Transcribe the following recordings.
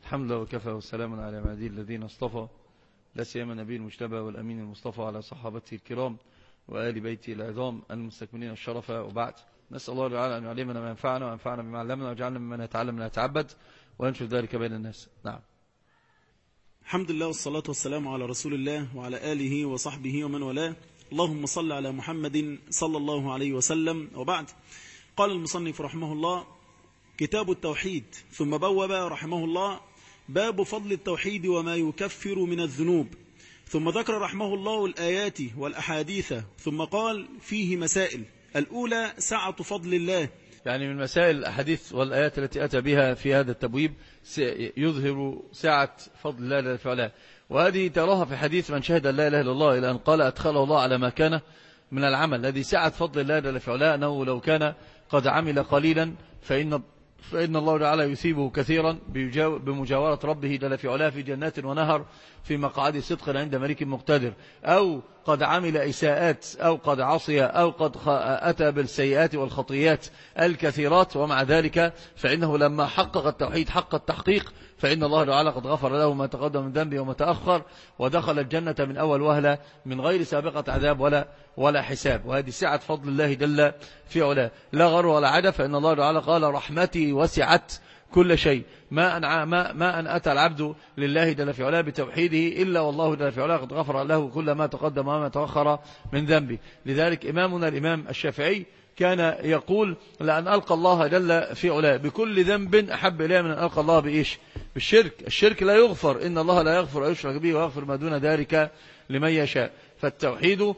الحمد لله وكفى والسلام على عباده الذين اصطفى، لا سيما النبي المجتبى والأمين المصطفى على صحابته الكرام وآل بيته العظام المستكملين الشرف، وبعد. نسأل الله تعالى أن يعلمنا ما ينفعنا وينفعنا بما علمنا ويجعلنا ممن يتعلم ويتعبد وينشر ذلك بين الناس. نعم. الحمد لله والصلاة والسلام على رسول الله وعلى آله وصحبه ومن والاه. اللهم صل على محمد صلى الله عليه وسلم، وبعد. قال المصنف رحمه الله: كتاب التوحيد، ثم بوب رحمه الله باب فضل التوحيد وما يكفر من الذنوب، ثم ذكر رحمه الله الآيات والأحاديث، ثم قال فيه مسائل. الأولى سعة فضل الله، يعني من مسائل الأحاديث والآيات التي أتى بها في هذا التبويب يظهر سعة فضل الله جل وعلا، وهذه تراها في حديث من شهد لا إله إلا الله إلى أن قال أدخله الله على ما كان من العمل. الذي سعة فضل الله جل وعلا أنه لو كان قد عمل قليلا فإن الله تعالى يثيبه كثيرا بمجاورة ربه جل في علاه في جنات ونهر في مقعد صدق عند ملك مقتدر، أو قد عمل إساءات أو قد عصي أو قد أتى بالسيئات والخطيات الكثيرات، ومع ذلك فإنه لما حقق التوحيد حق التحقيق فإن الله تعالى قد غفر له ما تقدم من ذنبه وما تأخر، ودخل الجنة من أول وهلة من غير سابقة عذاب ولا حساب. وهذه سعة فضل الله جل في علاه، لا غر ولا عدى، فإن الله تعالى قال رحمتي وسعت كل شيء، ما أن أتى العبد لله جل في علاه بتوحيده إلا والله جل في علاه قد غفر له كل ما تقدم وما تأخر من ذنبه. لذلك إمامنا الإمام الشافعي كان يقول: لأن ألقى الله جل في علاه بكل ذنب أحب إليه من أن ألقى الله بإيش؟ بالشرك. الشرك لا يغفر، إن الله لا يغفر أن يشرك به ويغفر ما دون ذلك لمن يشاء. فالتوحيد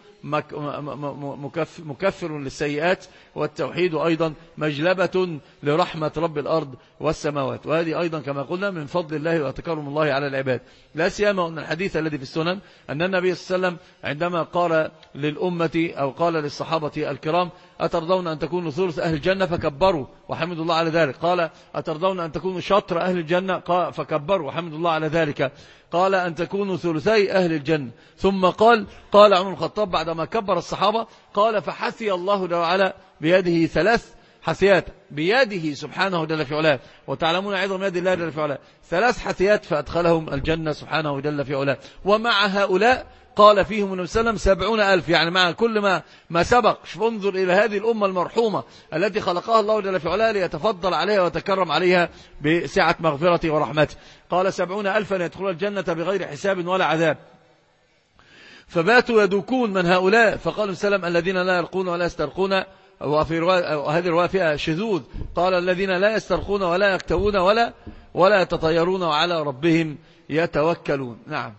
مكفر للسيئات، والتوحيد أيضا مجلبة لرحمة رب الأرض والسماوات، وهذه أيضا كما قلنا من فضل الله وتكرم الله على العباد. لا سيما أن الحديث الذي في السنن أن النبي صلى الله عليه وسلم عندما قال للأمة أو قال للصحابة الكرام: أترضون أن تكونوا ثلث أهل الجنة؟ فكبروا وحمدوا الله على ذلك. قال: أترضون أن تكونوا شطر أهل الجنة؟ فكبروا وحمدوا الله على ذلك. قال: أن تكونوا ثلثي أهل الجنة. ثم قال عمر الخطاب بعدما كبر الصحابة، قال: فحثي الله جل وعلا بيده 3 حثيات، بيده سبحانه جل في علاه، وتعلمون عظم يد الله جل في علاه، 3 حثيات فأدخلهم الجنة سبحانه جل في علاه. ومع هؤلاء قال فيهم النبي صلى الله عليه وسلم 70,000، يعني مع كل ما سبق. انظر إلى هذه الأمة المرحومة التي خلقها الله جل في علاه ليتفضل عليها ويتكرم عليها بسعة مغفرته ورحمته. قال 70,000 يدخلون الجنة بغير حساب ولا عذاب، فباتوا يدوكون من هؤلاء. فقال السلام: الذين لا يرقون ولا يسترقون، وهذه الرواية فيها شذوذ، قال: الذين لا يسترقون ولا يكتوون ولا يتطيرون وعلى ربهم يتوكلون. نعم.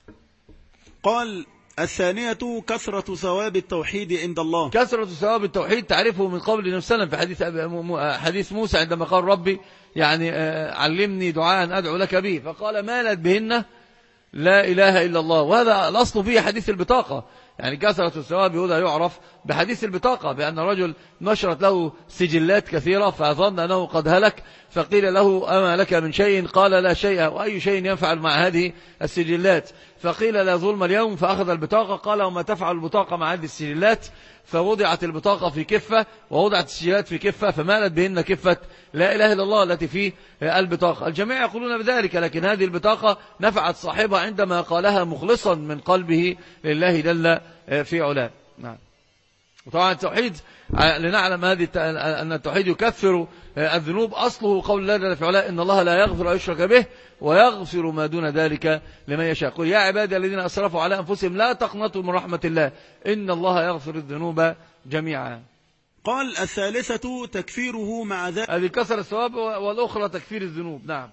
قال: الثانية كثرة ثواب التوحيد عند الله. كثرة ثواب التوحيد تعرفه من قول النبي صلى الله عليه وسلم في حديث موسى عندما قال: ربي يعني علمني دعاء أدعو لك به، فقال: مالت بهن لا إله إلا الله. وهذا الأصل فيه حديث البطاقة، يعني كثرة الثواب هذا يعرف بحديث البطاقة، بأن رجل نشرت له سجلات كثيرة فظن أنه قد هلك، فقيل له: أما لك من شيء؟ قال: لا شيء. وأي شيء ينفعل مع هذه السجلات؟ فقيل: لا ظلم اليوم. فأخذ البطاقة، قال: وما تفعل البطاقة مع هذه السجلات؟ فوضعت البطاقة في كفة ووضعت السجلات في كفة، فمالت بهن كفة لا إله إلا الله التي في البطاقة. الجميع يقولون بذلك، لكن هذه البطاقة نفعت صاحبها عندما قالها مخلصا من قلبه لله جل في علاه. نعم. وطبعا التوحيد لنعلم أن التوحيد يكفر الذنوب. أصله قول الله جل في علاه: إن الله لا يغفر أن يشرك به ويغفر ما دون ذلك لمن يشاء. قل يا عبادي الذين أسرفوا على أنفسهم لا تقنطوا من رحمة الله إن الله يغفر الذنوب جميعا. قال: الثالثة تكفيره مع ذلك. هذه كسر الثواب، والأخرى تكفير الذنوب. نعم.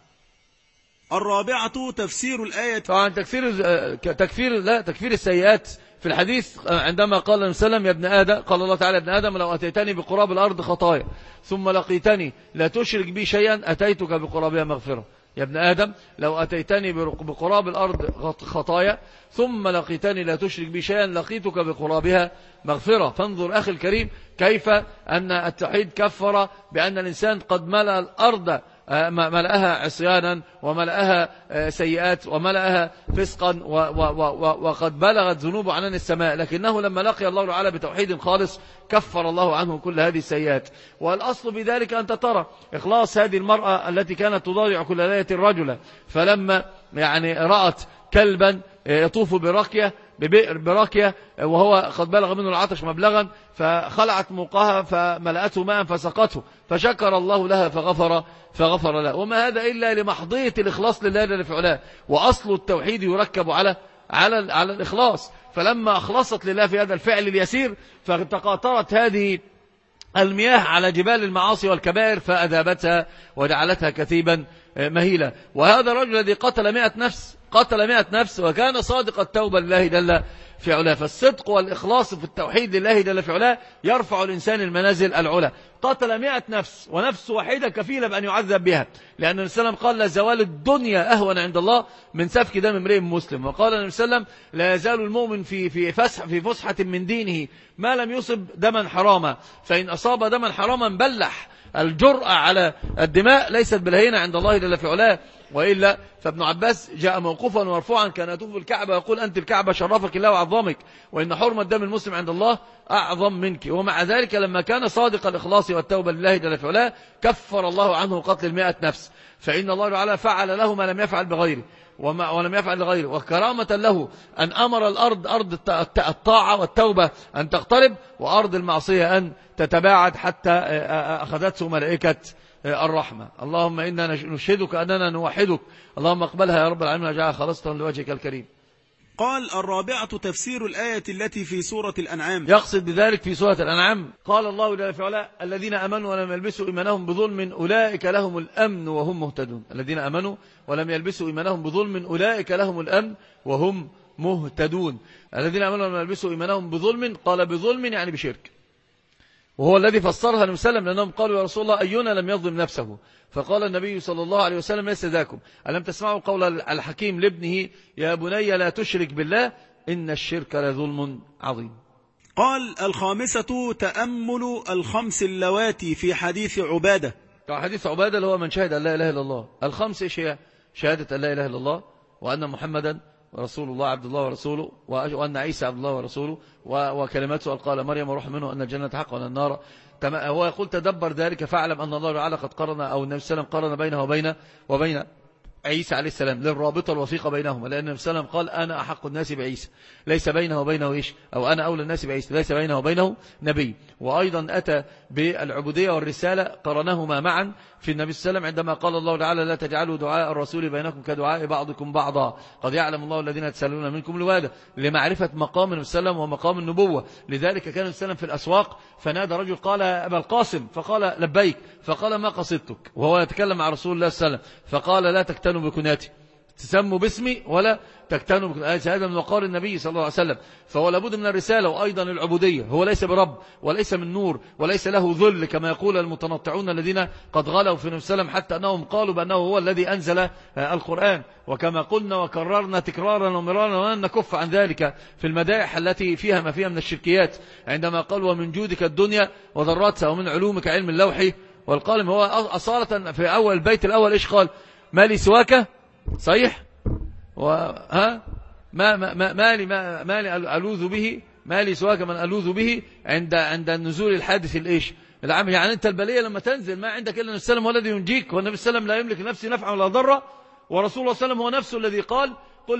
الرابعة تفسير الآية. طبعا تكفير السيئات في الحديث عندما قال النبي صلى الله عليه وسلم: يا ابن آدم، قال الله تعالى: يا ابن آدم لو أتيتني بقراب الأرض خطايا ثم لقيتني لا تشرك بي شيئا أتيتك بقرابها مغفرة. يا ابن آدم لو أتيتني بقراب الأرض خطايا ثم لقيتني لا تشرك بي شيئا لقيتك بقرابها مغفرة. فانظر أخي الكريم كيف أن التوحيد كفر بأن الإنسان قد ملأ الأرض ملأها عصيانا وملأها سيئات وملأها فسقا وقد بلغت ذنوب عنان السماء، لكنه لما لقي الله تعالى بتوحيد خالص كفر الله عنه كل هذه السيئات. والأصل بذلك أنت ترى إخلاص هذه المرأة التي كانت تضايع كل ليلة الرجل، فلما يعني رأت كلبا يطوف برقية ببئر براكية وهو قد بلغ منه العطش مبلغا، فخلعت موقها فملأته ماء فسقته، فشكر الله لها فغفر له. وما هذا إلا لمحضية الإخلاص لله جل في علاه، وأصل التوحيد يركب على الإخلاص. فلما أخلصت لله في هذا الفعل اليسير فتقاطرت هذه المياه على جبال المعاصي والكبائر فأذابتها وجعلتها كثيبا مهيلا. وهذا الرجل الذي قتل 100 نفس وكان صادق التوبة لله جل في علاه. فالصدق والإخلاص في التوحيد لله جل في علاه يرفع الإنسان المنازل العلى. قتل 100 نفس ونفس واحدة كفيلة بأن يعذب بها، لأن النبي صلى الله عليه وسلم قال لا زوال الدنيا أهون عند الله من سفك دم امرئ مسلم. وقال النبي صلى الله عليه وسلم لا يزال المؤمن في فسحة من دينه ما لم يصب دما حراما، فإن أصاب دما حراما بلح. الجرأة على الدماء ليست بالهينة عند الله جل في علاه. وإلا فابن عباس جاء موقوفا ومرفوعا كان يطوف الكعبة يقول أنت الكعبة شرفك الله وعظمك، وإن حرمة دم المسلم عند الله أعظم منك. ومع ذلك لما كان صادق الإخلاص والتوبة لله جل في علاه كفر الله عنه قتل 100 نفس، فإن الله تعالى فعل له ما لم يفعل بغيره ولم يفعل لغيره. وكرامة له أن أمر الأرض أرض الطاعة والتوبة أن تقترب، وأرض المعصية أن تتباعد حتى أخذته ملائكة الرحمة. اللهم إنا نشهدك أننا نوحدك، اللهم اقبلها يا رب العالمين وجعلها خالصة لوجهك الكريم. قال الرابعة تفسير الآية التي في سورة الأنعام. يقصد بذلك في سورة الأنعام قال الله جل في علاه الذين آمنوا ولم يلبسوا إيمانهم بظلم أولئك لهم الأمن وهم مهتدون. الذين آمنوا ولم يلبسوا إيمانهم بظلم أولئك لهم الأمن وهم مهتدون. الذين آمنوا ولم يلبسوا إيمانهم بظلم، قال بظلم يعني بشرك، وهو الذي فسرها النبي صلى الله عليه وسلم، لأنهم قالوا يا رسول الله أينا لم يظلم نفسه، فقال النبي صلى الله عليه وسلم ليس ذاكم، ألم تسمعوا قول الحكيم لابنه يا بني لا تشرك بالله إن الشرك لظلم عظيم. قال الخامسة تأمل الخمس اللواتي في حديث عبادة. حديث عبادة اللي هو من شهد أن لا إله إلا الله. الخمس إيش هي؟ شهادة أن لا إله إلا الله، وأن محمدا رسول الله عبد الله ورسوله، وأن عيسى عبد الله ورسوله، وكلماته قال مريم وروح منه، أن الجنة حق وأن النار. هو يقول تدبر ذلك فاعلم أن الله تعالى قد قرن، أو النبي صلى الله عليه وسلم قرن بينه وبين عيسى عليه السلام للرابطة الوثيقة بينهما، لأن النبي صلى الله عليه وسلم قال أنا أحق الناس بعيسى، ليس بينه وبينه إيش، أو أنا أولى الناس بعيسى، ليس بينه وبينه نبي. وأيضا أتى بالعبودية والرسالة قرنهما معا في النبي صلى الله عليه وسلم عندما قال الله تعالى لا تجعلوا دعاء الرسول بينكم كدعاء بعضكم بعضا قد يعلم الله الذين يتسللون منكم لواذا، لمعرفة مقام النبي صلى الله عليه وسلم ومقام النبوة. لذلك كان النبي صلى الله عليه وسلم في الأسواق فنادى رجل قال أبا القاسم، فقال لبيك، فقال ما قصدتك، وهو يتكلم مع رسول الله صلى الله عليه وسلم، فقال لا تكتنوا بكنياتي، تسموا باسمي ولا تكتنوا بكنياتي. هذا من وقار النبي صلى الله عليه وسلم. فهو لابد من الرسالة وأيضا العبودية. هو ليس برب وليس من نور وليس له ذل كما يقول المتنطعون الذين قد غلوا في النبي صلى الله عليه وسلم حتى أنهم قالوا بأنه هو الذي أنزل القرآن. وكما قلنا وكررنا تكرارا ومرارا ولن نكف عن ذلك في المدائح التي فيها ما فيها من الشركيات، عندما قال ومن جودك الدنيا وذراتها ومن علومك علم اللوح والقلم. هو أصالة في أول البيت الأول إيش قال؟ ما لي سواك، صحيح، وها ما لي ألوذ به، ما لي سواك من ألوذ به عند النزول الحادث الإيش العام. يعني أنت البلية لما تنزل ما عندك إلا النبي صلى الله عليه وسلم والذي ينجيك، والنبي صلى الله عليه وسلم لا يملك نفسي نفعا ولا ضرا، ورسول الله صلى الله عليه وسلم هو نفسه الذي قال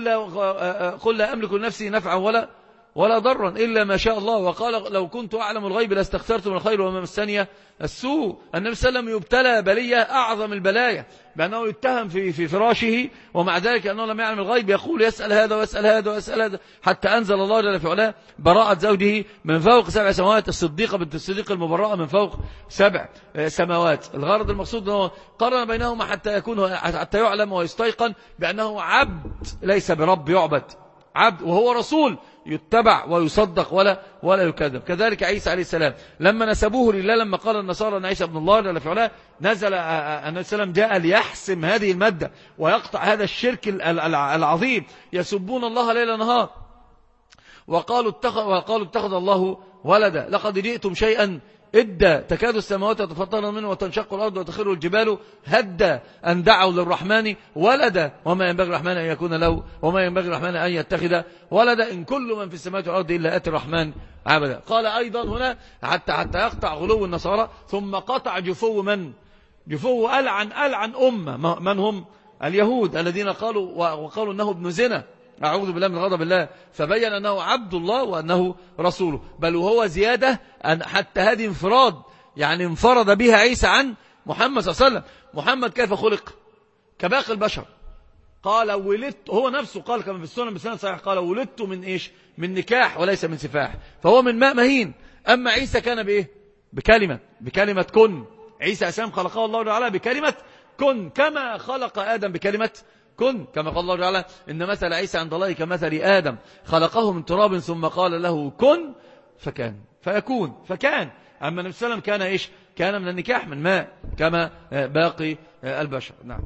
قل لا أملك لنفسي نفعا ولا ضرا إلا ما شاء الله، وقال لو كنت أعلم الغيب لاستكثرت من الخير وما مسني السوء. النبي صلى الله عليه وسلم يبتلى بلية أعظم البلايا بأنه يتهم في فراشه، ومع ذلك أنه لم يعلم الغيب يقول يسأل هذا ويسأل هذا ويسأل هذا، حتى أنزل الله جل في علاه براءة زوجه من فوق 7 سماوات، الصديقة بنت الصديق المبرأة من فوق 7 سماوات. الغرض المقصود أنه قرن بينهما حتى يعلم ويستيقن بأنه عبد ليس برب يعبد، عبد وهو رسول يتبع ويصدق ولا يكذب. كذلك عيسى عليه السلام لما نسبوه لله، لما قال النصارى أن عيسى ابن الله جل في علاه، نزل النبي صلى الله عليه وسلم جاء ليحسم هذه المادة ويقطع هذا الشرك العظيم. يسبون الله ليل نهار وقالوا اتخذ الله ولدا، لقد جئتم شيئا إدى تكاد السماوات يتفطرن منه وتنشق الأرض وتخر الجبال هدى أن دعوا للرحمن ولدا وما ينبغي الرحمن أن يكون له وما ينبغي الرحمن أن يتخذ ولدا إن كل من في السماوات والأرض إلا آتي الرحمن عبدا. قال أيضا هنا حتى يقطع غلو النصارى ثم قطع جفو من؟ جفو ألعن أمة من هم؟ اليهود الذين وقالوا أنه ابن زنا أعوذ بالله من غضب الله، فبين أنه عبد الله وأنه رسوله، بل وهو زيادة أن حتى هذه انفراد، يعني انفرد بها عيسى عن محمد صلى الله عليه وسلم. محمد كيف خلق؟ كباقي البشر. قال ولدت، هو نفسه قال كما في السنن بسنن صحيح، قال ولدت من إيش؟ من نكاح وليس من سفاح، فهو من ماء مهين. أما عيسى كان بإيه؟ بكلمة كن. عيسى أسلام خلقه الله تعالى بكلمة كن، كما خلق آدم بكلمة كن، كما قال الله تعالى إن مثل عيسى عند الله كمثل آدم خلقه من تراب ثم قال له كن فيكون فكان. أما النبي صلى الله عليه وسلم كان إيش؟ كان من النكاح من ماء كما باقي البشر. نعم.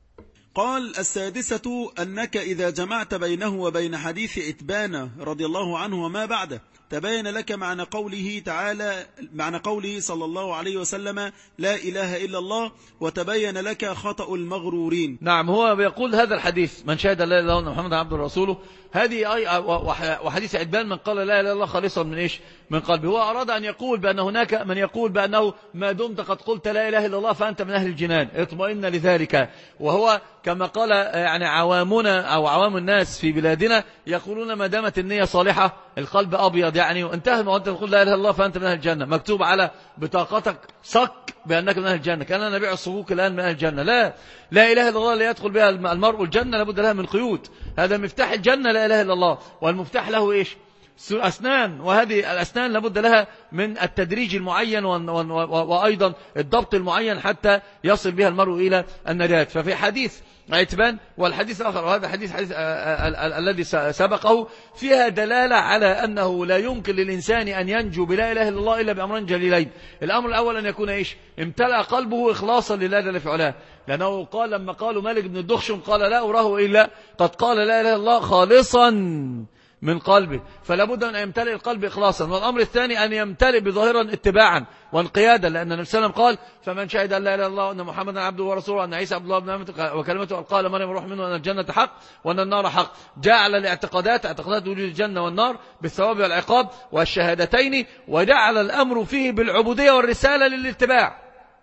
قال السادسة أنك إذا جمعت بينه وبين حديث إتبان رضي الله عنه وما بعده تبين لك معنى قوله تعالى، معنى قوله صلى الله عليه وسلم لا إله إلا الله، وتبين لك خطأ المغرورين. نعم، هو بيقول هذا الحديث من شهد لا إله إلا الله محمد عبد رسوله، هذه وحديث إتبان من قال لا إله إلا الله خالصا من إيش؟ من قلبه. هو أراد أن يقول بأن هناك من يقول بأنه ما دمت قد قلت لا إله إلا الله فأنت من أهل الجنان، اطمئن لذلك. وهو كما قال يعني عوامنا أو عوام الناس في بلادنا يقولون ما دامت النية صالحة القلب أبيض، يعني وانتهى ما أنت تقول لا إله إلا الله فأنت من أهل الجنة، مكتوب على بطاقتك صك بأنك من أهل الجنة، كان نبيع الصكوك الآن من أهل الجنة. لا إله إلا الله اللي يدخل بها المرء الجنة لابد لها من قيود، هذا مفتاح الجنة لا إله إلا الله، والمفتاح له إيش؟ أسنان، وهذه الأسنان لابد لها من التدريج المعين وأيضا الضبط المعين حتى يصل بها المرء إلى النجاة. ففي حديث عتبان والحديث الآخر، وهذا حديث الذي سبقه، فيها دلالة على أنه لا يمكن للإنسان أن ينجو بلا إله إلا الله إلا بأمرين جليلين. الأمر الأول أن يكون إيش؟ امتلأ قلبه إخلاصا لله جل في علاه، لأنه قال لما قالوا مالك بن الدخشم قال لا أراه إلا قد قال لا إله إلا الله خالصا من قلبه، فلا بد أن يمتلئ القلب إخلاصا. والأمر الثاني أن يمتلئ بظاهرا اتباعا وانقيادا، لأن النبي صلى الله عليه وسلم قال فمن شهد أن لا إله إلا الله وأن محمدا عبده ورسوله وأن عيسى عبد الله بن عمته وكلمته قال مريم روح منه وأن الجنة حق وأن النار حق، جعل الاعتقادات اعتقادات وجود الجنة والنار بالثواب والعقاب والشهادتين، وجعل الأمر فيه بالعبودية والرسالة للاتباع،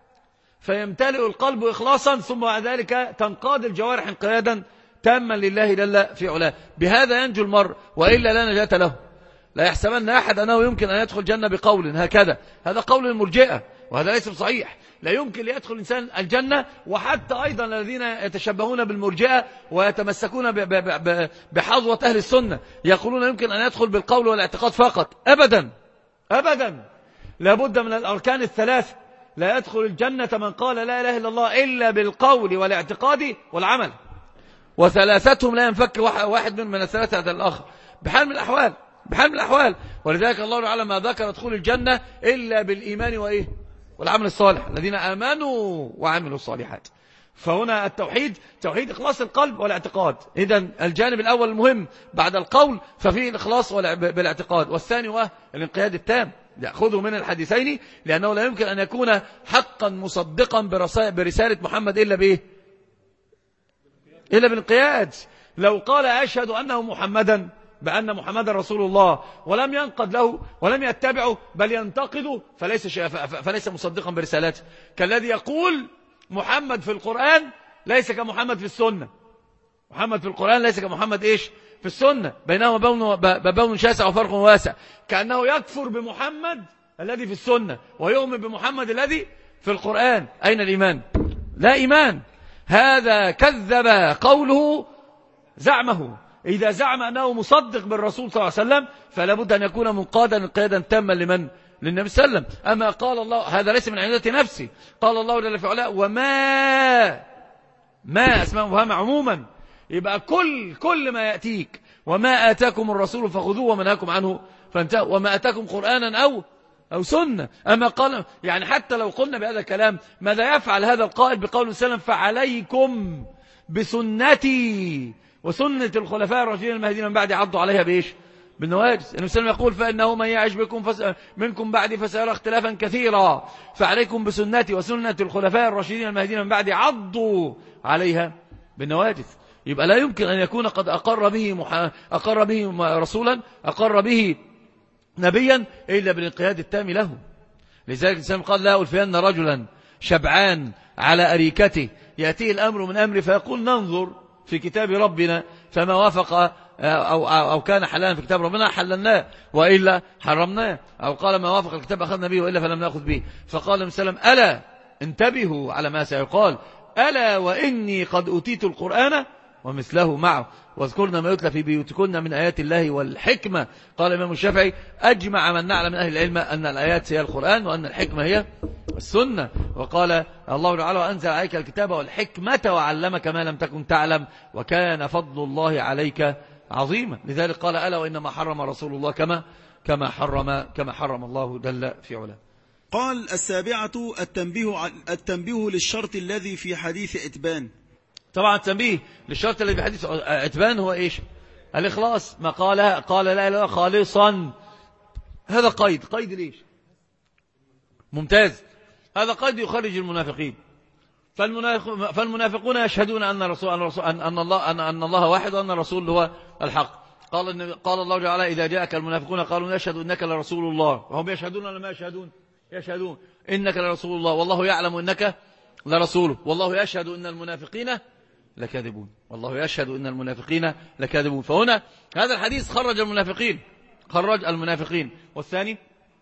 فيمتلئ القلب إخلاصا ثم بعد ذلك تنقاد الجوارح انقيادا تاما لله جل في علاه. بهذا ينجو المرء، وإلا لا نجاة له. لا يحسبن أحد أنه يمكن أن يدخل جنة بقول هكذا، هذا قول المرجئة وهذا ليس صحيح. لا يمكن ليدخل الإنسان الجنة، وحتى أيضا الذين يتشبهون بالمرجئة ويتمسكون بحظوة أهل السنة يقولون يمكن أن يدخل بالقول والاعتقاد فقط. أبدا أبدا، لابد من الأركان الثلاث. لا يدخل الجنة من قال لا إله إلا الله إلا بالقول والاعتقاد والعمل، وثلاثتهم لا ينفك واحد من الثلاثة الآخر بحال من الأحوال. ولذلك الله تعالى ما ذكر دخول الجنة إلا بالإيمان وإيه؟ والعمل الصالح، الذين آمنوا وعملوا الصالحات. فهنا التوحيد توحيد إخلاص القلب والاعتقاد. إذن الجانب الأول المهم بعد القول ففيه الإخلاص بالاعتقاد، والثاني هو الانقياد التام. يأخذه من الحديثين، لأنه لا يمكن أن يكون حقا مصدقا برسالة محمد إلا بإيه؟ إلا بالانقياد. لو قال أشهد أنه محمدا بأن محمدا رسول الله ولم ينقد له ولم يتبعه بل ينتقده فليس مصدقا برسالته، كالذي يقول محمد في القرآن ليس كمحمد في السنة. محمد في القرآن ليس كمحمد إيش؟ في السنة، بينهما بون شاسع وفرق واسع. كأنه يكفر بمحمد الذي في السنة ويؤمن بمحمد الذي في القرآن. أين الإيمان؟ لا إيمان. هذا كذب قوله زعمه. إذا زعم أنه مصدق بالرسول صلى الله عليه وسلم فلا بد أن يكون منقادا انقيادا تاما لمن؟ للنبي صلى الله عليه وسلم. أما قال الله هذا ليس من عندة نفسي، قال الله جل في علاه وما أسماء مبهمة عموما، يبقى كل ما يأتيك وما آتاكم الرسول فخذوه وما نهاكم عنه فانتهوا، وما آتاكم قرآنا أو سنة. أما قال يعني حتى لو قلنا بهذا الكلام ماذا يفعل هذا القائل بقول سلم فعليكم بسنتي وسنة الخلفاء الراشدين المهديين من بعد عضوا عليها بإيش؟ بالنواجس. النبي صلى الله عليه وسلم يقول فإنه من يعش منكم بعدي فسيرى اختلافا كثيرا فعليكم بسنتي وسنة الخلفاء الراشدين المهديين من بعدي عضوا عليها بالنواجس. يبقى لا يمكن أن يكون قد أقر به رسولا، أقر به نبيا، إلا بالانقياد التام له. لذلك الإنسان قال لا ألفين رجلا شبعان على أريكته يأتيه الأمر من أمر فيقول ننظر في كتاب ربنا فما وافق أو كان حلالا في كتاب ربنا حللناه وإلا حرمناه، أو قال ما وافق الكتاب أخذنا به وإلا فلم نأخذ به. فقال النبي صلى الله عليه وسلم ألا انتبهوا على ما سيقال، ألا وإني قد أوتيت القرآن ومثله معه واذكرن ما يتلى في بيوتكن من آيات الله والحكمة. قال الإمام الشافعي أجمع من نعلم من أهل العلم أن الآيات هي القرآن وأن الحكمة هي السنة. وقال الله تعالى وأنزل عليك الكتاب والحكمة وعلمك ما لم تكن تعلم وكان فضل الله عليك عظيما. لذلك قال ألا وإنما حرم رسول الله كما حرم الله جل في علاه. قال السابعة التنبيه للشرط الذي في حديث إتبان. طبعا التنبيه للشرط الذي في حديث إتبان هو إيش؟ الإخلاص. ما قال لا إله إلا الله خالصا، هذا قيد ليش؟ ممتاز. هذا قيد يخرج المنافقين. فالمنافقون يشهدون أن الله واحد وأن الرسول هو الحق. قال الله تعالى إذا جاءك المنافقون قالوا نشهد إنك لرسول الله، وهم يشهدون ولا ما يشهدون؟ يشهدون إنك لرسول الله والله يعلم إنك لرسوله والله يشهد إن المنافقين لكاذبون، والله يشهد إن المنافقين لكاذبون. فهنا هذا الحديث خرج المنافقين. والثاني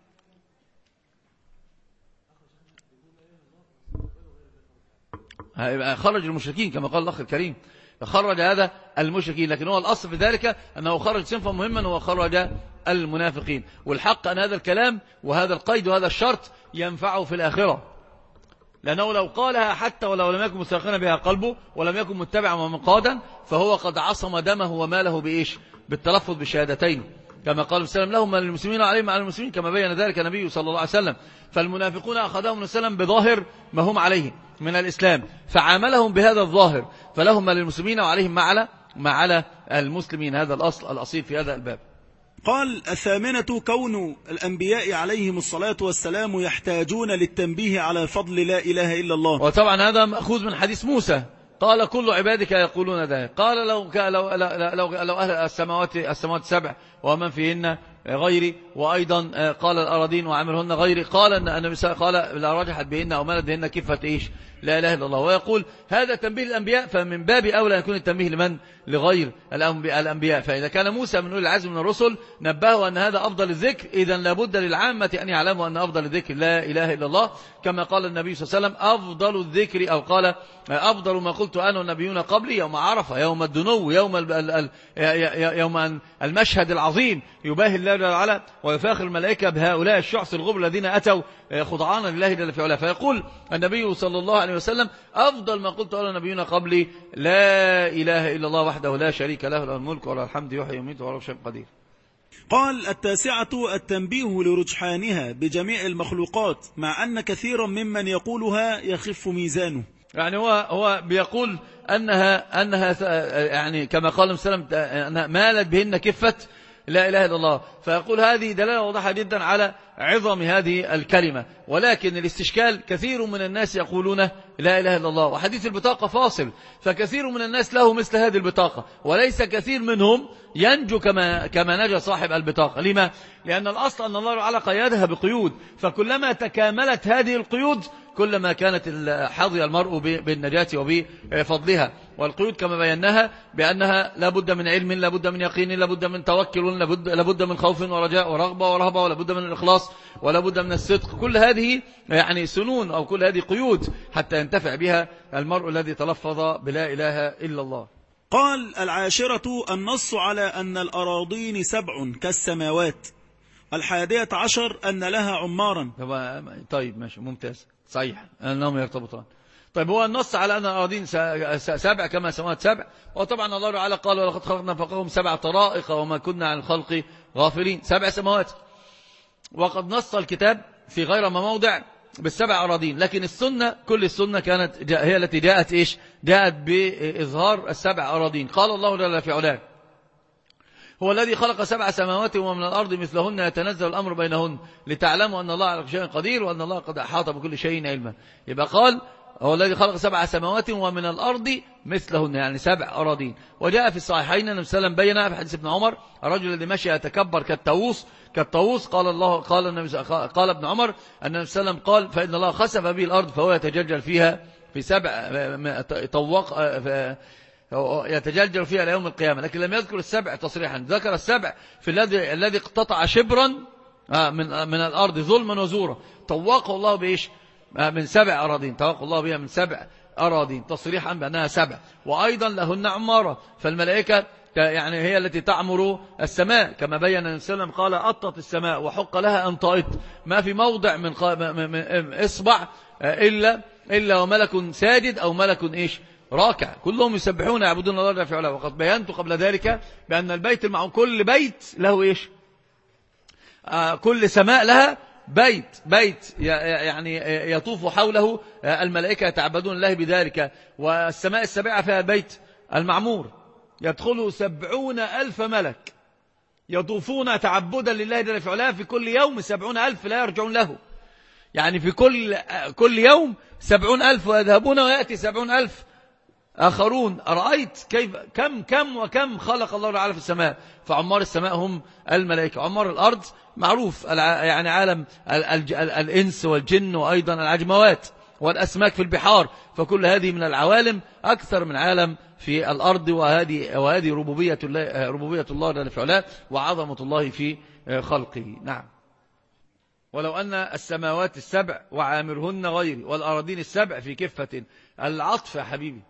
خرج المشركين كما قال الأخ الكريم، خرج هذا المشركين، لكن هو الأصل في ذلك أنه خرج صنفا مهما وخرج المنافقين. والحق أن هذا الكلام وهذا القيد وهذا الشرط ينفعه في الآخرة، لأنه لو قالها حتى ولو لم يكن مستيقنا بها قلبه ولم يكن متبعا ومنقادا فهو قد عصم دمه وماله بإيش؟ بالتلفظ بالشهادتين، كما قال السلام لهم من المسلمين عليهم على المسلمين، كما بين ذلك النبي صلى الله عليه وسلم. فالمنافقون أخذهم السلام بظاهر ما هم عليه من الإسلام فعاملهم بهذا الظاهر، فلهم ما للمسلمين وعليهم ما على المسلمين. هذا الأصيل في هذا الباب. قال الثامنة كون الأنبياء عليهم الصلاة والسلام يحتاجون للتنبيه على فضل لا إله إلا الله. وطبعا هذا مأخوذ من حديث موسى قال كل عبادك يقولون ذلك. قال لو أهل السماوات السبع ومن فيهن غيري، وأيضا قال الأراضين وعملهن غيري. قال أن النبي قال لا رجحت بهن أو مالت بهن كفة إيش؟ لا إله إلا الله. ويقول هذا تنبيه الأنبياء، فمن باب أولى يكون التنبيه لمن؟ لغير الأنبياء. فإذا كان موسى من أولي العزم من الرسل نبهوا أن هذا أفضل الذكر، إذا لابد للعامة أن يعلموا أن أفضل الذكر لا إله إلا الله، كما قال النبي صلى الله عليه وسلم أفضل الذكر، أو قال أفضل ما قلت أنا والنبيون قبلي يوم عرفة، يوم الدنو، يوم المشهد العظيم يباهي الله جل وعلا ويفاخر الملائكة بهؤلاء الشعث الغبر الذين أتوا خضعانا لله جل في علاه. فيقول النبي صلى الله عليه وسلم أفضل ما قلت أنا نبينا قبلي لا إله إلا الله وحده لا شريك له له الملك وله الحمد يحيي ويميت وهو على كل شيء قدير. قال التاسعة التنبيه لرجحانها بجميع المخلوقات، مع أن كثيرا ممن يقولها يخف ميزانه. يعني هو بيقول أنها يعني كما قال السلام أنها مالت بهن كفة لا إله إلا الله. فيقول هذه دلالة واضحة جدا على عظم هذه الكلمة، ولكن الاستشكال كثير من الناس يقولون لا إله إلا الله، وحديث البطاقة فاصل، فكثير من الناس له مثل هذه البطاقة، وليس كثير منهم ينجو كما نجا صاحب البطاقة. لما؟ لأن الأصل أن الله تعالى قيدها بقيود، فكلما تكاملت هذه القيود كلما كانت حظي المرء بالنجاة وبفضلها. والقيود كما بيناها بأنها لابد من علم، لابد من يقين، لابد من توكل، لابد من خوف ورجاء ورغبة ورهبة، ولابد من الإخلاص، ولابد من الصدق. كل هذه يعني سنون أو كل هذه قيود حتى ينتفع بها المرء الذي تلفظ بلا إله إلا الله. قال العاشرة النص على أن الأراضين 7 كالسماوات. 11 أن لها عمارا. طيب ماشي ممتاز صحيح أنهم يرتبطان. طيب هو النص على أن الأراضين 7 كما سماوات 7، وطبعا الله تعالى قال ولقد خلقنا فوقهم 7 طرائق وما كنا عن الخلق غافلين. 7 سماوات، وقد نص الكتاب في غير ما موضع بال7 أراضين، لكن السنة كل السنة كانت هي التي جاءت إيش؟ جاءت بإظهار 7 أراضين. قال الله جل في علاه هو الذي خلق 7 سماوات ومن الأرض مثلهن يتنزل الأمر بينهن لتعلموا أن الله على كل شيء قدير وأن الله قد أحاط بكل شيء علما. يبقى قال هو الذي خلق 7 سماوات ومن الأرض مثلهن، يعني 7 أراضين. وجاء في الصحيحين أن النبي بين في حديث ابن عمر الرجل الذي مشي يتكبر كالطاووس قال ابن عمر أن النبي قال فإن الله خسف به الأرض فهو يتجلجل فيها في 7 يتجلجل فيها ليوم القيامة، لكن لم يذكر ال7 تصريحا، ذكر ال7 في الذي اقتطع شبرا من الأرض ظلما وزورا طوقه الله بإيش؟ من 7 أراضين، توقع الله بها من 7 أراضين تصريحا بأنها 7. وأيضا لهن عمارة، فالملائكة يعني هي التي تعمر السماء كما بين النبي صلى الله عليه وسلم قال أطت السماء وحق لها أن طائت، ما في موضع من إصبع إلا وملك ساجد أو ملك إيش؟ راكع، كلهم يسبحون يعبدون الله جل في علاه. وقد بينت قبل ذلك بأن البيت المعمور كل بيت له إيش؟ كل سماء لها بيت يعني يطوف حوله الملائكة يتعبدون الله بذلك. والسماء السابعة فيها البيت المعمور يدخله 70,000 ملك يطوفون تعبدا لله جل في علاه، في كل يوم 70,000 لا يرجعون له، يعني في كل يوم 70,000 ويذهبون ويأتي 70,000 آخرون. أرأيت كيف كم خلق الله تعالى في السماء؟ فعمار السماء هم الملائكة. عمار الأرض معروف يعني عالم الإنس والجن وأيضا العجموات والأسماك في البحار، فكل هذه من العوالم أكثر من عالم في الأرض، وهذه ربوبية الله جل في علاه وعظمة الله في خلقه. نعم. ولو أن السماوات ال7 وعامرهن غيري والأراضين ال7 في كفة. العطف يا حبيبي،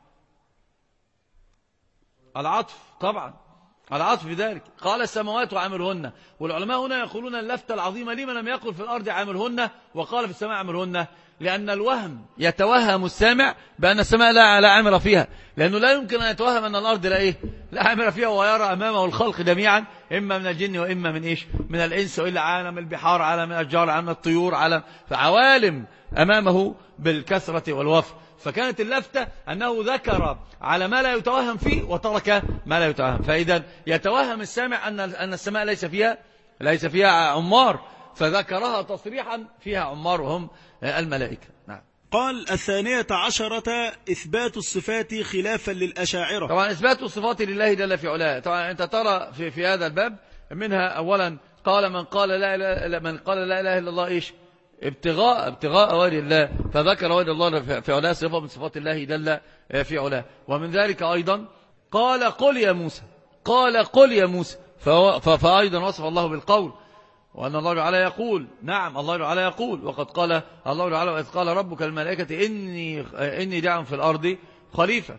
العطف طبعا، العطف بذلك قال السماوات وعامرهن. والعلماء هنا يقولون اللفتة العظيمة لما لم يقل في الأرض عامرهن وقال في السماء عامرهن، لأن الوهم يتوهم السامع بأن السماء لا عامر فيها، لأنه لا يمكن أن يتوهم أن الأرض لا عامر فيها، ويرى أمامه الخلق جميعا إما من الجن وإما من إيش؟ من الإنس، وإلا عالم البحار، عالم الأشجار، عالم الطيور، عالم فعوالم أمامه بالكثرة والوفر. فكانت اللفتة أنه ذكر على ما لا يتوهم فيه وترك ما لا يتوهم، فإذا يتوهم السامع أن السماء ليس فيها عمار، فذكرها تصريحا فيها عمار وهم الملائكة. نعم. قال 12 إثبات الصفات خلافا للأشاعرة. طبعا إثبات الصفات لله جل في علاه، طبعا أنت ترى في هذا الباب منها أولا قال من قال لا إله إلا الله إيش؟ ابتغاء وجه الله، فذكر وجه الله في علاه صفة من صفات الله جل في علاه. ومن ذلك أيضا قال قل يا موسى فأيضا وصف الله بالقول، وأن الله تعالى يقول. نعم الله تعالى يقول، وقد قال الله تعالى وإذ قال ربك الملائكة إني جاعل في الأرض خليفة،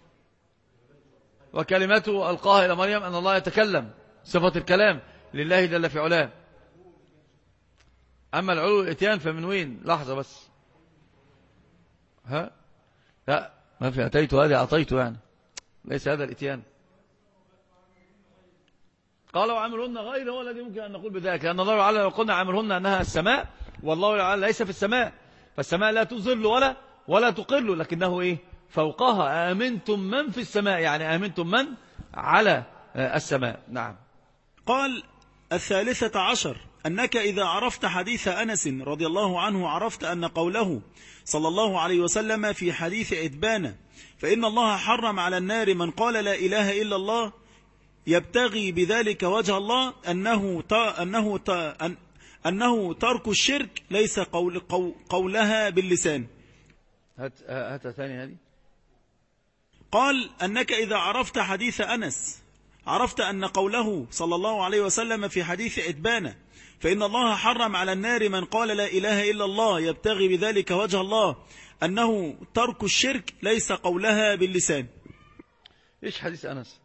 وكلمته ألقاها إلى مريم أن الله يتكلم، صفة الكلام لله جل في علاه. أما العلو الاتيان فمن وين؟ لحظة بس، لا ما في أتيت، هذه أعطيته، يعني ليس هذا الاتيان. قال وعامرهن غير، هو الذي ممكن أن نقول بذلك، لأن الله تعالى لو قلنا عامرهن أنها السماء، والله تعالى ليس في السماء، فالسماء لا تظل ولا تقل، لكنه إيه؟ فوقها. آمنتم من في السماء، يعني آمنتم من على السماء. نعم. قال 13 أنك إذا عرفت حديث أنس رضي الله عنه عرفت أن قوله صلى الله عليه وسلم في حديث عتبان فإن الله حرم على النار من قال لا إله إلا الله يبتغي بذلك وجه الله أنه ترك الشرك ليس قولها باللسان. هات ثاني هذه. قال أنك إذا عرفت حديث أنس عرفت أن قوله صلى الله عليه وسلم في حديث عتبان فإن الله حرم على النار من قال لا إله إلا الله يبتغي بذلك وجه الله أنه ترك الشرك ليس قولها باللسان. إيش حديث أنس؟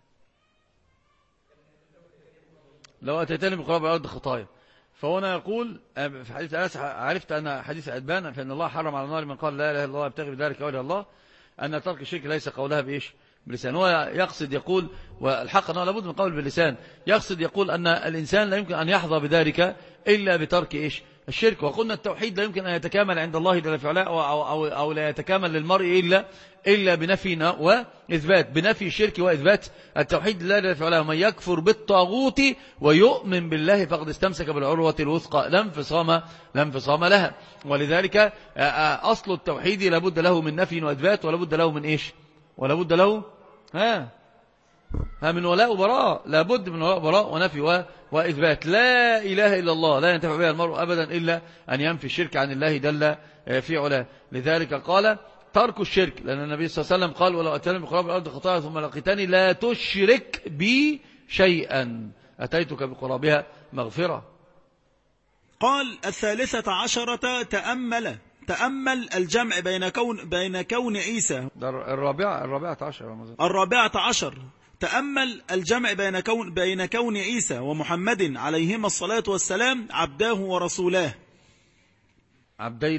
لو أتيتني بقراب الأرض خطايا، فهنا يقول في حديث أنس عرفت أن حديث عتبان فإن الله حرم على النار من قال لا إله إلا الله يبتغي بذلك وجه الله أن ترك الشرك ليس قولها بإيش؟ باللسان. هو يقصد يقول، والحق أنه لابد من قول باللسان، يقصد يقول أن الإنسان لا يمكن أن يحظى بذلك إلا بترك إيش؟ الشرك. وقلنا التوحيد لا يمكن أن يتكامل عند الله جل في علاه أو لا يتكامل للمرء إلا بنفي وإثبات، بنفي الشرك وإثبات التوحيد لله جل في علاه. ومن يكفر بالطاغوت ويؤمن بالله فقد استمسك بالعروة الوثقى لا انفصام لها. ولذلك أصل التوحيد لابد له من نفي وإثبات، ولابد له من إيش؟ ولابد له من ولاء وبراء، لابد من ولاء وبراء ونفي وإثبات. لا إله إلا الله لا ينتفع بها المرء أبدا إلا أن ينفي الشرك عن الله جل في علاه. لذلك قال ترك الشرك، لأن النبي صلى الله عليه وسلم قال ولو أتاني بقراب الأرض خطايا ثم لقيتني لا تشرك بي شيئا أتيتك بقرابها مغفرة. قال 13 تأمل الجمع بين كون عيسى. الرابعة عشر تأمل الجمع بين كون عيسى ومحمد عليهما الصلاة والسلام عبداه ورسولاه. عبدي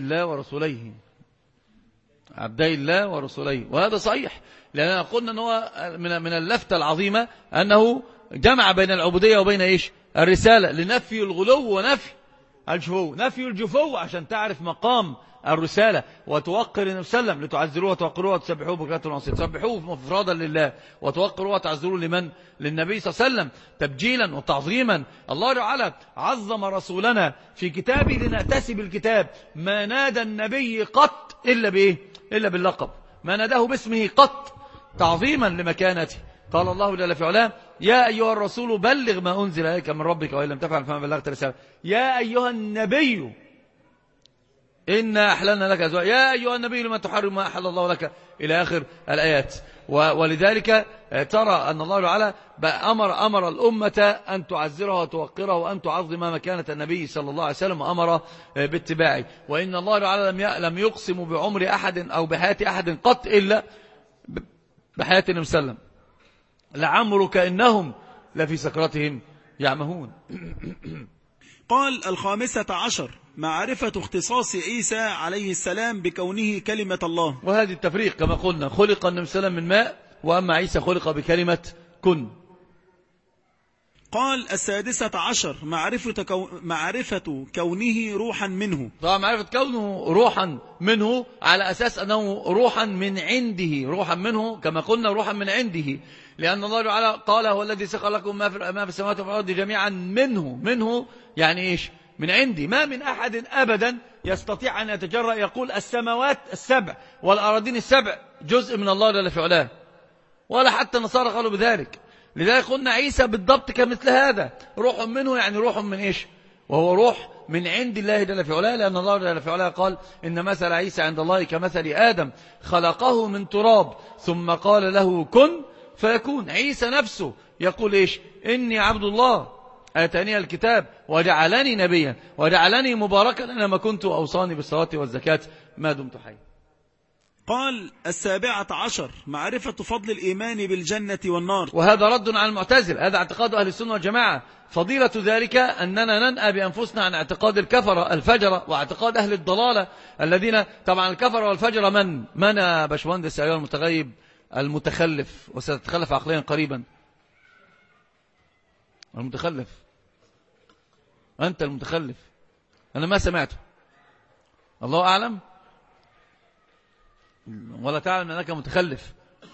الله ورسوليه. وهذا صحيح، لأننا قلنا أنه من اللفتة العظيمة أنه جمع بين العبودية وبين إيش؟ الرسالة، لنفي الغلو ونفي الجفو. نفي الجفو عشان تعرف مقام الرسالة وتوقر النبي صلى الله عليه وسلم، لتعزروه وتوقروه وتسبحوه بكرة وأصيلا، تسبحوه مفرادا لله وتوقروه وتعزروه لمن؟ للنبي صلى الله عليه وسلم، تبجيلا وتعظيما. الله تعالى عظم رسولنا في كتابه لنأتسي بالكتاب. ما نادى النبي قط إلا بإيه؟ إلا باللقب، ما ناداه باسمه قط تعظيما لمكانته. قال الله جل في علاه يا أيها الرسول بلغ ما أنزل إليك من ربك وإن لم تفعل فما بلغت رسالة. يا أيها النبي إنا أحللنا لك أزواج، يا أيها النبي لما تحرم ما أحل الله لك، إلى آخر الآيات. ولذلك ترى أن الله تعالى أمر الأمة أن تعزرها وتوقرها وأن تعظم مكانة النبي صلى الله عليه وسلم، وأمر باتباعه. وإن الله تعالى لم يقسم بعمر أحد أو بحياة أحد قط إلا بحياة النبي صلى الله عليه وسلم. لعمرك إنهم لفي سكرتهم يعمهون. قال 15 معرفة اختصاص عيسى عليه السلام بكونه كلمة الله. وهذه التفريق كما قلنا، خلق النبي صلى الله عليه وسلم من ماء، وأما عيسى خلق بكلمة كن. قال 16 معرفة كونه روحا منه. طبعا معرفة كونه روحا منه على أساس أنه روحا من عنده، روحا منه كما قلنا روحا من عنده، لأن الله تعالى قال هو الذي سخر لكم ما في السماوات وفي الأرض جميعا منه يعني إيش؟ من عندي. ما من أحد أبدا يستطيع أن يتجرأ يقول السماوات السبع والأراضين السبع جزء من الله جل في علاه، ولا حتى النصارى قالوا بذلك. لذلك قلنا عيسى بالضبط كمثل هذا، روح منه يعني روح من إيش؟ وهو روح من عند الله جل في علاه، لأن الله جل في علاه قال إن مثل عيسى عند الله كمثل آدم خلقه من تراب ثم قال له كن فيكون. عيسى نفسه يقول إيش؟ إني عبد الله آتاني الكتاب وجعلني نبيا وجعلني مباركا أينما كنت وأوصاني بالصلاة والزكاة ما دمت حيا. قال 17 معرفة فضل الإيمان بالجنة والنار. وهذا رد على المعتزل، هذا اعتقاد أهل السنة والجماعة. فضيلة ذلك أننا ننأى بأنفسنا عن اعتقاد الكفرة الفجرة واعتقاد أهل الضلالة الذين طبعا الكفرة والفجرة من يا باشمهندس أيها المتغيب المتخلف وستتخلف عقليا قريبا؟ المتخلف أنت المتخلف، أنا ما سمعته، الله أعلم، ولا تعلم أنك متخلف.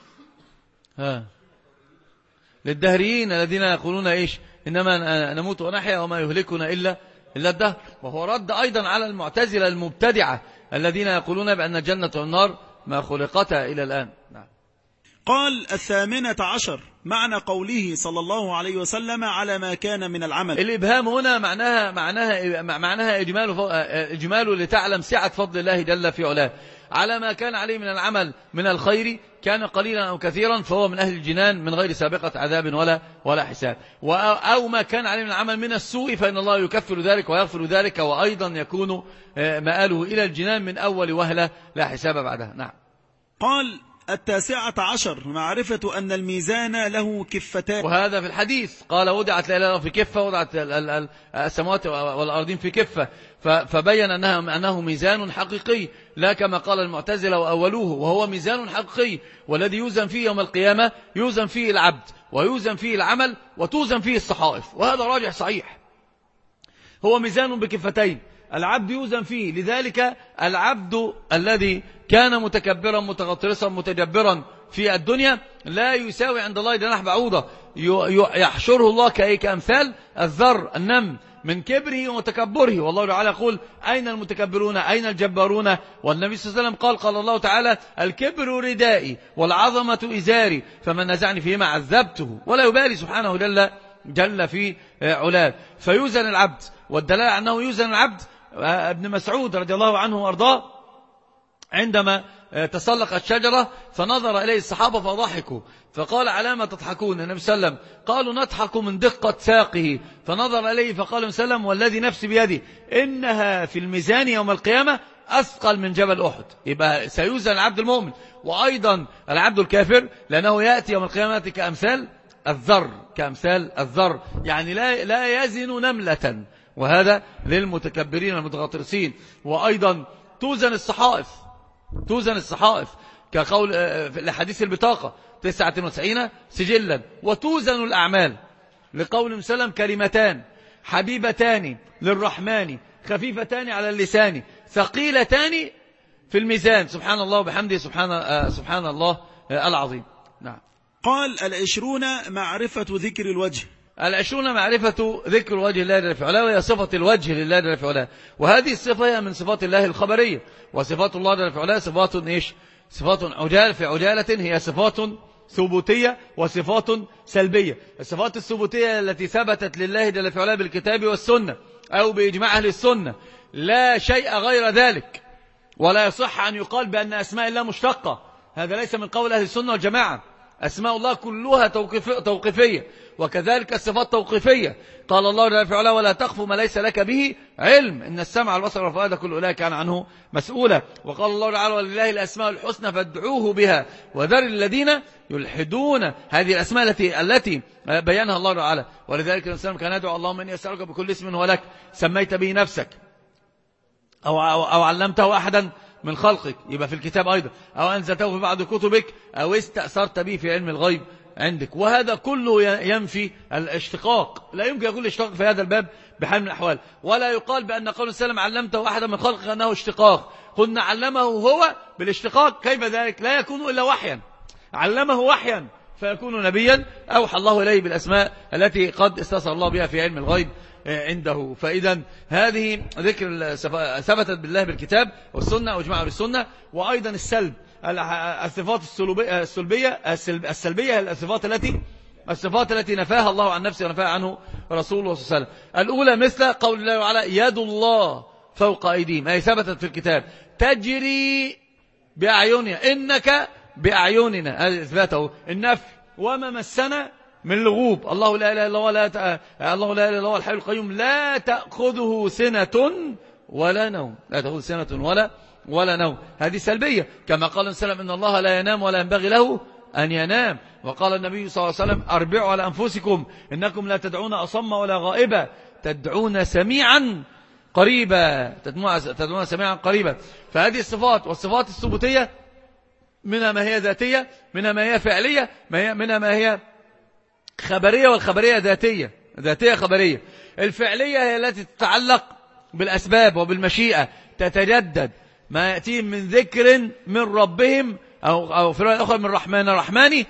للدهريين الذين يقولون إيش؟ إنما نموت ونحيا وما يهلكنا إلا الدهر. وهو رد أيضا على المعتزلة المبتدعة الذين يقولون بأن الجنة والنار ما خلقتا إلى الآن. نعم. قال 18 معنى قوله صلى الله عليه وسلم على ما كان من العمل. الإبهام هنا معناها إجمال لتعلم سعة فضل الله جل في علاه. على ما كان عليه من العمل من الخير كان قليلا أو كثيرا فهو من أهل الجنان من غير سابقة عذاب ولا حساب، أو ما كان عليه من العمل من السوء فإن الله يكفر ذلك ويغفر ذلك، وأيضا يكون مآله إلى الجنان من أول وهلة لا حساب بعدها. نعم. قال 19 معرفة أن الميزان له كفتان. وهذا في الحديث قال وضعت لا إله في كفة، وضعت السماوات والأرضين في كفة، فبين أنه ميزان حقيقي لا كما قال المعتزلة وأولوه، وهو ميزان حقيقي والذي يوزن فيه يوم القيامة، يوزن فيه العبد ويوزن فيه العمل وتوزن فيه الصحائف، وهذا راجح صحيح. هو ميزان بكفتين، العبد يوزن فيه. لذلك العبد الذي كان متكبرا متغطرسا متجبرا في الدنيا لا يساوي عند الله جناح بعوضة، يحشره الله كأمثال الذر النمل من كبره وتكبره. والله تعالى يقول أين المتكبرون أين الجبارون؟ والنبي صلى الله عليه وسلم قال الله تعالى الكبر ردائي والعظمة إزاري فمن نزعني فيهما عذبته، ولا يبالي سبحانه جل في علاه. فيوزن العبد، والدلالة على أنه يوزن العبد ابن مسعود رضي الله عنه وارضاه عندما تسلق الشجرة فنظر إليه الصحابة فضحكوا، فقال على ما تضحكون؟ النبي صلى الله عليه وسلم قالوا نضحك من دقة ساقه، فنظر إليه فقال النبي صلى الله عليه وسلم والذي نفسي بيدي إنها في الميزان يوم القيامة أثقل من جبل أحد. يبقى سيوزن العبد المؤمن وأيضا العبد الكافر، لأنه يأتي يوم القيامة كأمثال الذر، يعني لا يزن نملة، وهذا للمتكبرين المتغطرسين. وأيضا توزن الصحائف كقول لحديث البطاقة 99 سجلا، وتوزن الأعمال لقول وسلم كلمتان حبيبتان للرحمن خفيفتان على اللسان ثقيلتان في الميزان، سبحان الله وبحمده سبحان الله العظيم. نعم. قال 20 معرفة ذكر الوجه. 20 معرفة ذكر وجه الله جل في علاه، وهي صفة الوجه لله جل في علاه، وهذه الصفة هي من صفات الله الخبرية، وصفات الله جل في علاه صفات ايش؟ صفات عجال في عجالة، هي صفات ثبوتية وصفات سلبية. الصفات الثبوتية التي ثبتت لله جل في علاه بالكتاب والسنة أو بإجماع أهل السنة، لا شيء غير ذلك، ولا يصح أن يقال بأن أسماء الله مشتقة، هذا ليس من قول أهل السنة والجماعة. أسماء الله كلها توقيفية، وكذلك الصفات توقيفية. قال الله جل في علاه ولا تخف ما ليس لك به علم إن السمع والبصر والفؤاد كل أولئك كان عنه مسؤولا. وقال الله تعالى ولله الأسماء الحسنى فادعوه بها وذر الذين يلحدون، هذه الأسماء التي بينها الله تعالى. ولذلك الإنسان كان يدعو اللهم إني أسألك بكل اسم هو لك سميت به نفسك أو علمته أحدا من خلقك، يبقى في الكتاب أيضا، أو أنزلته في بعض كتبك أو استأثرت به في علم الغيب عندك. وهذا كله ينفي الاشتقاق، لا يمكن يكون الاشتقاق في هذا الباب بحال من الأحوال. ولا يقال بأن قول السلام علمته أحدا من خلقك أنه اشتقاق، قلنا علمه هو بالاشتقاق، كيف ذلك؟ لا يكون إلا وحيا، علمه وحيا فيكون نبيا أوحى الله إليه بالأسماء التي قد استأثر الله بها في علم الغيب عنده. فإذا هذه ذكر ثبتت بالله بالكتاب والسنة واجماع بالسنة. وأيضا السلب، الصفات السلبية الصفات التي نفاها الله عن نفسه ونفاها عنه رسوله صلى الله عليه وسلم. الأولى مثل قول الله تعالى يد الله فوق أيديهم، أي ثبتت في الكتاب الله بأعيننا إنك بأعيننا، هذا إثباته. النفي وما مسنا من لغوب، الله لا إله إلا الله الحي القيوم لا تأخذه سنة ولا نوم، لا تأخذه سنة ولا نوم، هذه سلبية. كما قال السلام إن الله لا ينام ولا ينبغي له أن ينام. وقال النبي صلى الله عليه وسلم أربعوا على أنفسكم إنكم لا تدعون أصم ولا غائبا تدعون سميعا قريبا، تدعون سميعا قريبا. فهذه الصفات، والصفات الثبوتية منها ما هي ذاتية، منها ما هي فعلية، منها ما هي خبرية، والخبرية ذاتية خبرية. الفعلية هي التي تتعلق بالأسباب وبالمشيئة، تتجدد ما يأتيهم من ذكر من ربهم أو في رواية أخرى من الرحمن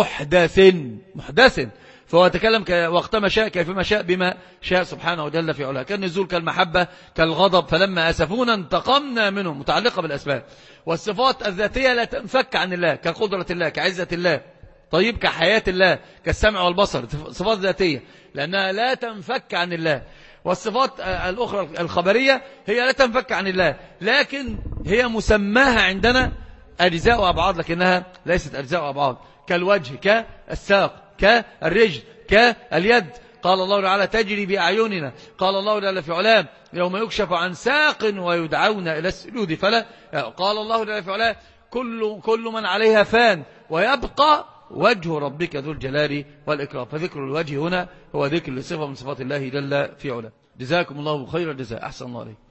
محدث، فهو يتكلم وقتما شاء كيفما شاء بما شاء سبحانه وجل في علاه. كالنزول كالمحبة كالغضب فلما أسفونا انتقمنا منهم، متعلقة بالأسباب. والصفات الذاتية لا تنفك عن الله، كقدرة الله كعزة الله، طيب كحياة الله كالسمع والبصر، صفات ذاتية لأنها لا تنفك عن الله. والصفات الأخرى الخبرية هي لا تنفك عن الله، لكن هي مسماها عندنا أجزاء وأبعاد، لكنها ليست أجزاء وأبعاد، كالوجه كالساق كالرجل كاليد. قال الله تعالى تجري بأعيننا. قال الله جل في علاه يوم يكشف عن ساق ويدعون إلى السجود فلا. قال الله جل في علاه كل من عليها فان ويبقى وجه ربك ذو الجلال والإكرام. فذكر الوجه هنا هو ذكر لصفة من صفات الله جل في علاه. جزاكم الله خير الجزاء، أحسن الله عليكم.